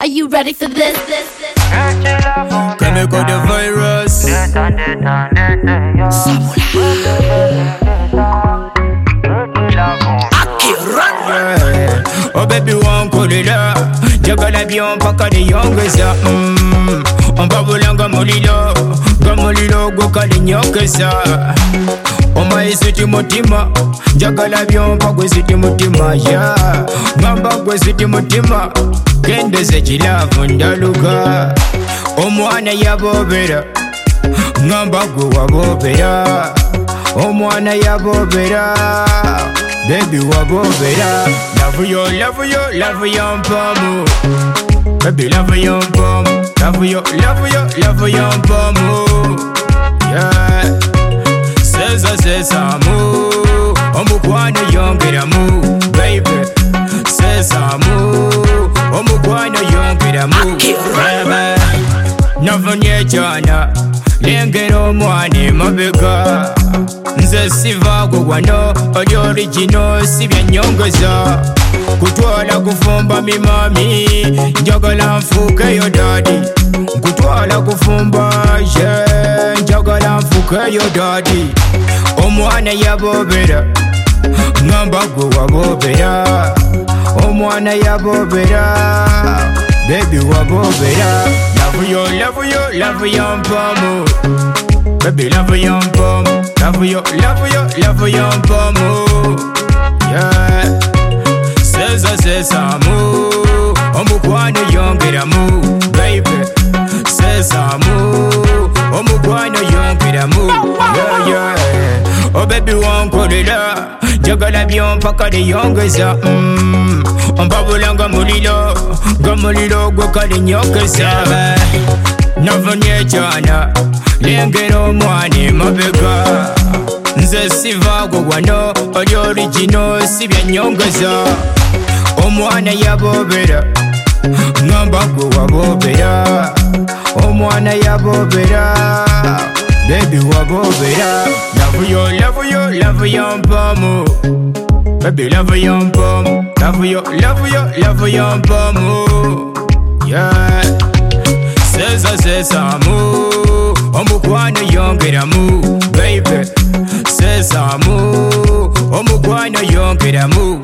Are you ready for this? Chemical the virus. Oh baby one kolila Jagala bien paka de yongeza On va voler gamolilo Gokali nyongeza On m'a isuti mutima Jagala bien paka isuti mutima ya Ngamba kwa isuti mutima Kende se chilafu ndaluga Omwana yabobera Ngamba kwa wabobera Omwana yabobera Baby wabobera Love you, mpamu Baby love you, mpamu Love you, mpamu Yeah Sesamu Omukwana yongeramu Baby Sesamu Omukwana yongeramu Baby Navunye jana Lengero omwani mabega Nze siva gugwano Oli original sibya nyongeza Kutwala kufumba mimami Njagala nfuke yo daddy Kutwala kufumba yeah Njagala nfuke yo daddy Omwana yabobera Ngamba gwe wabobera Omwana yabobera Baby wabobera Love you, mpamu Baby love you, mpamu Love you, mpamu Yeah Sesamu Omukwana yongeramu Baby Sesamu Omukwana yongeramu Yeah Oh baby wankolera Jagala bien paka de yongeza Ombabula gamulilo gwekali nyongeza Navunye jana Lengero omwani mabega Nze siva gugwano Oli original sibya nyongeza Omwana yabobera Ngamba gwe wabobera Omwana yabobera Baby wabobera Love you, mpamu Baby love you, mpamu Love you, mpamu Yeah Sesamu Omukwana yongeramu Baby Sesamu Omukwana yongeramu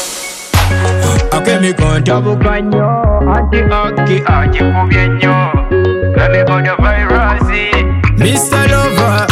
Akemikonta bukanyo Anti kubyenyo Chemical the virus Mr. Lover